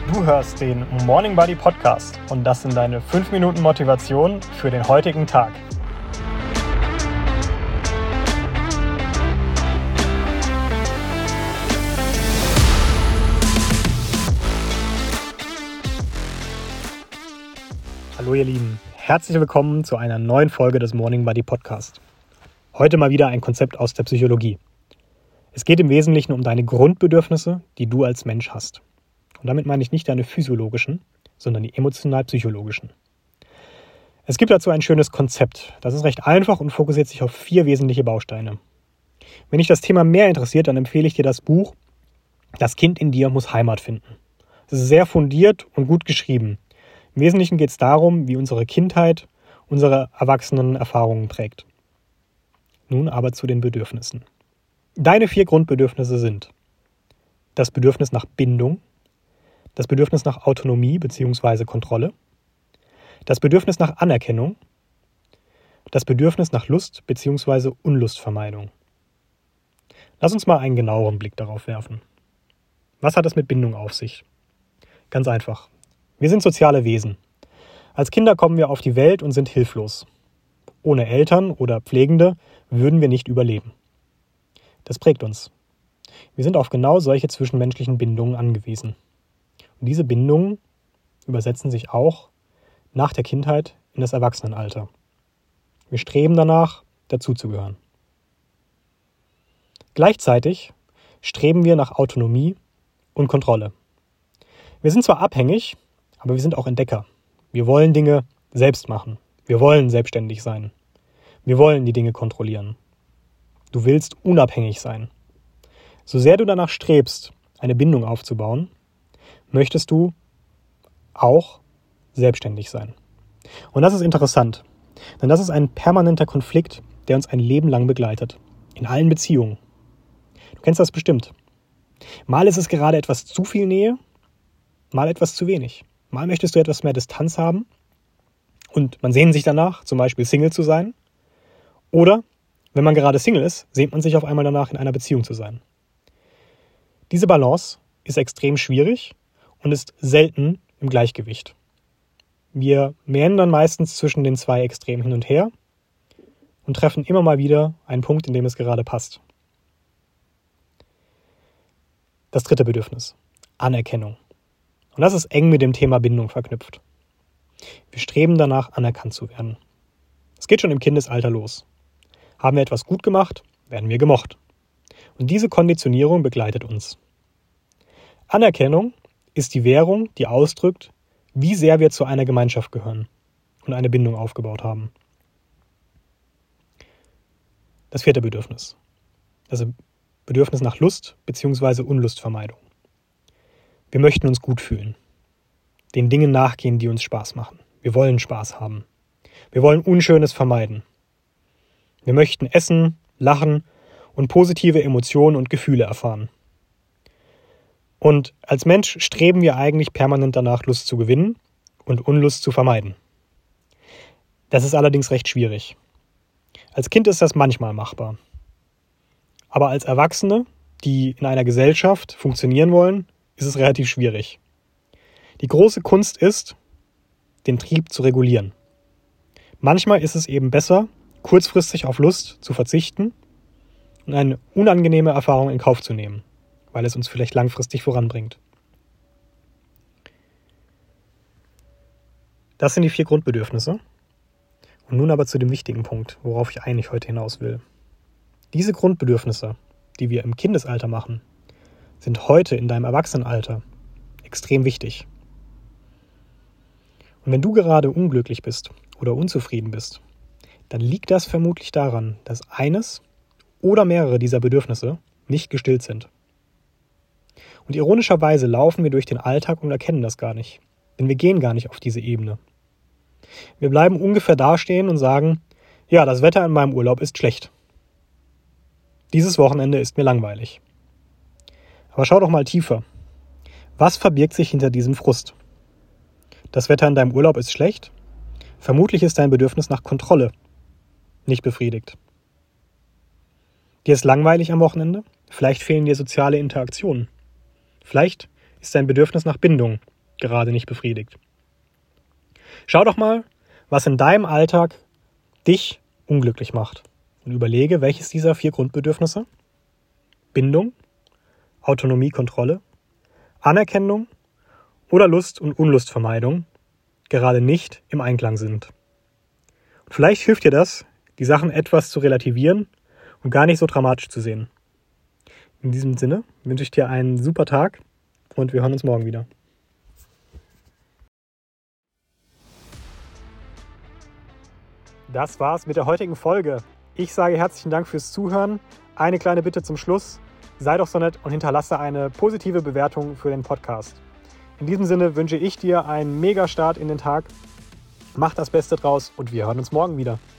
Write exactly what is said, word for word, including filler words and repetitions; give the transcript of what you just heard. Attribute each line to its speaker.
Speaker 1: Du hörst den Morning Buddy Podcast und das sind deine fünf Minuten Motivation für den heutigen Tag. Hallo ihr Lieben, herzlich willkommen zu einer neuen Folge des Morning Buddy Podcast. Heute mal wieder ein Konzept aus der Psychologie. Es geht im Wesentlichen um deine Grundbedürfnisse, die du als Mensch hast. Und damit meine ich nicht deine physiologischen, sondern die emotional-psychologischen. Es gibt dazu ein schönes Konzept. Das ist recht einfach und fokussiert sich auf vier wesentliche Bausteine. Wenn dich das Thema mehr interessiert, dann empfehle ich dir das Buch Das Kind in dir muss Heimat finden. Es ist sehr fundiert und gut geschrieben. Im Wesentlichen geht es darum, wie unsere Kindheit unsere Erwachsenenerfahrungen prägt. Nun aber zu den Bedürfnissen. Deine vier Grundbedürfnisse sind das Bedürfnis nach Bindung, das Bedürfnis nach Autonomie bzw. Kontrolle, das Bedürfnis nach Anerkennung, das Bedürfnis nach Lust bzw. Unlustvermeidung. Lass uns mal einen genaueren Blick darauf werfen. Was hat es mit Bindung auf sich? Ganz einfach. Wir sind soziale Wesen. Als Kinder kommen wir auf die Welt und sind hilflos. Ohne Eltern oder Pflegende würden wir nicht überleben. Das prägt uns. Wir sind auf genau solche zwischenmenschlichen Bindungen angewiesen. Und diese Bindungen übersetzen sich auch nach der Kindheit in das Erwachsenenalter. Wir streben danach, dazuzugehören. Gleichzeitig streben wir nach Autonomie und Kontrolle. Wir sind zwar abhängig, aber wir sind auch Entdecker. Wir wollen Dinge selbst machen. Wir wollen selbstständig sein. Wir wollen die Dinge kontrollieren. Du willst unabhängig sein. So sehr du danach strebst, eine Bindung aufzubauen, möchtest du auch selbstständig sein. Und das ist interessant, denn das ist ein permanenter Konflikt, der uns ein Leben lang begleitet. In allen Beziehungen. Du kennst das bestimmt. Mal ist es gerade etwas zu viel Nähe, mal etwas zu wenig. Mal möchtest du etwas mehr Distanz haben und man sehnt sich danach, zum Beispiel Single zu sein. Oder, wenn man gerade Single ist, sehnt man sich auf einmal danach, in einer Beziehung zu sein. Diese Balance ist extrem schwierig und ist selten im Gleichgewicht. Wir meandern meistens zwischen den zwei Extremen hin und her und treffen immer mal wieder einen Punkt, in dem es gerade passt. Das dritte Bedürfnis, Anerkennung. Und das ist eng mit dem Thema Bindung verknüpft. Wir streben danach, anerkannt zu werden. Es geht schon im Kindesalter los. Haben wir etwas gut gemacht, werden wir gemocht. Und diese Konditionierung begleitet uns. Anerkennung ist die Währung, die ausdrückt, wie sehr wir zu einer Gemeinschaft gehören und eine Bindung aufgebaut haben. Das vierte Bedürfnis. Das Bedürfnis nach Lust bzw. Unlustvermeidung. Wir möchten uns gut fühlen. Den Dingen nachgehen, die uns Spaß machen. Wir wollen Spaß haben. Wir wollen Unschönes vermeiden. Wir möchten essen, lachen und positive Emotionen und Gefühle erfahren. Und als Mensch streben wir eigentlich permanent danach, Lust zu gewinnen und Unlust zu vermeiden. Das ist allerdings recht schwierig. Als Kind ist das manchmal machbar. Aber als Erwachsene, die in einer Gesellschaft funktionieren wollen, ist es relativ schwierig. Die große Kunst ist, den Trieb zu regulieren. Manchmal ist es eben besser, kurzfristig auf Lust zu verzichten und eine unangenehme Erfahrung in Kauf zu nehmen, weil es uns vielleicht langfristig voranbringt. Das sind die vier Grundbedürfnisse. Und nun aber zu dem wichtigen Punkt, worauf ich eigentlich heute hinaus will. Diese Grundbedürfnisse, die wir im Kindesalter machen, sind heute in deinem Erwachsenenalter extrem wichtig. Und wenn du gerade unglücklich bist oder unzufrieden bist, dann liegt das vermutlich daran, dass eines oder mehrere dieser Bedürfnisse nicht gestillt sind. Und ironischerweise laufen wir durch den Alltag und erkennen das gar nicht, denn wir gehen gar nicht auf diese Ebene. Wir bleiben ungefähr dastehen und sagen, ja, das Wetter in meinem Urlaub ist schlecht. Dieses Wochenende ist mir langweilig. Aber schau doch mal tiefer. Was verbirgt sich hinter diesem Frust? Das Wetter in deinem Urlaub ist schlecht? Vermutlich ist dein Bedürfnis nach Kontrolle nicht befriedigt. Dir ist langweilig am Wochenende? Vielleicht fehlen dir soziale Interaktionen. Vielleicht ist dein Bedürfnis nach Bindung gerade nicht befriedigt. Schau doch mal, was in deinem Alltag dich unglücklich macht und überlege, welches dieser vier Grundbedürfnisse, Bindung, Autonomie, Kontrolle, Anerkennung oder Lust- und Unlustvermeidung, gerade nicht im Einklang sind. Und vielleicht hilft dir das, die Sachen etwas zu relativieren und gar nicht so dramatisch zu sehen. In diesem Sinne wünsche ich dir einen super Tag und wir hören uns morgen wieder. Das war's mit der heutigen Folge. Ich sage herzlichen Dank fürs Zuhören. Eine kleine Bitte zum Schluss. Sei doch so nett und hinterlasse eine positive Bewertung für den Podcast. In diesem Sinne wünsche ich dir einen Mega-Start in den Tag. Mach das Beste draus und wir hören uns morgen wieder.